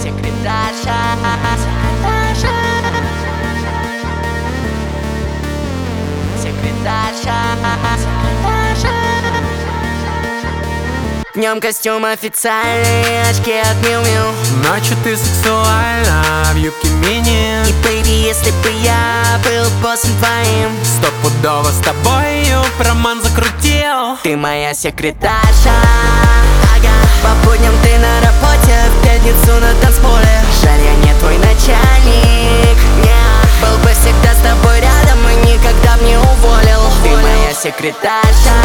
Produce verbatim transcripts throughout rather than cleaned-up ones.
секретарша, секретарша, секретарша, секретарша. Днем костюм официальный, очки от Миу Миу. Ночью ты сексуальна, в юбке мини. И, бэйби, если бы я был боссом твоим, Стопудово с тобою роман закрутил. ты моя секретарша. Ага. По будням ты на работе, в пятницу на танцполе. Жаль, я не твой начальник, не. Был бы всегда с тобой рядом и никогда б не уволил. Ты моя секретарша.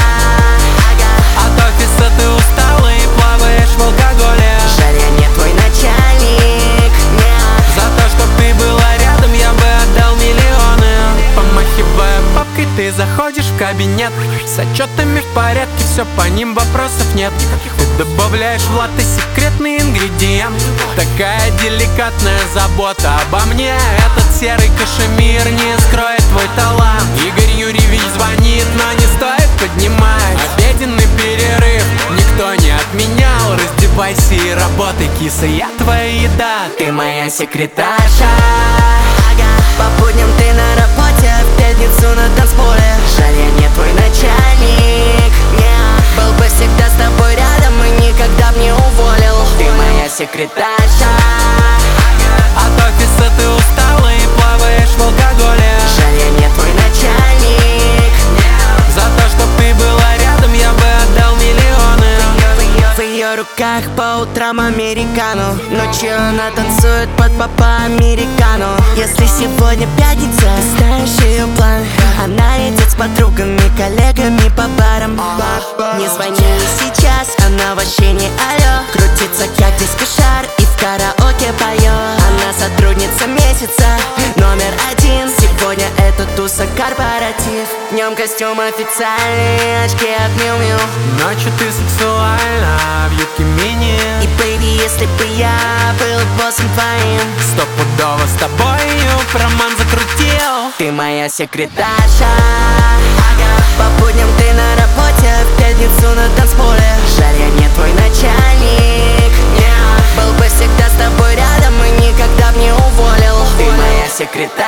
От офиса ты устала и плаваешь в алкоголе. Жаль, я не твой начальник, не. За то, что ты была рядом, я бы отдал миллионы. Помахивая папкой, ты заходишь в кабинет. С отчетами в порядке, все по ним, вопросов нет. Ты добавляешь в латте секретный ингредиент. Такая деликатная забота обо мне. Этот серый кашемир не скроет твой талант. Игорь Юрьевич звонит, но не стоит поднимать. Обеденный перерыв никто не отменял. Раздевайся и работай, киса, я твоя еда. Ты моя секретарша. По будням ты на работе, в пятницу на танцполе. Жаль, я не твой начальник, не. Был бы всегда с тобой рядом и никогда б не уволил. Ты моя секретарша. От офиса ты устала и плаваешь в алкоголе. Жаль, я не твой начальник, не. За то, что ты была рядом, я бы отдал миллионы. В ее руках по утрам американо. Ночью она танцует под папа американо. Если сегодня пятница, знаешь ее план. Она идет с подругами, коллегами по барам. Не звони ей сейчас, она вообще не алло. Крутится как дискошар и в караоке поет. Она сотрудница месяца, номер один. Сегодня это туса корпоратив. Днем костюм официальный, очки от Миу Миу. Ночью ты сексуальна, в юбке мини. И, бэйби, если бы я был боссом твоим, Стопудово с тобою роман закрутил. ты моя секретарша. По будням ты на работе, в пятницу на танцполе. Жаль, я не твой начальник, не. Был бы всегда с тобой рядом и никогда б не уволил. Ты моя секретарша.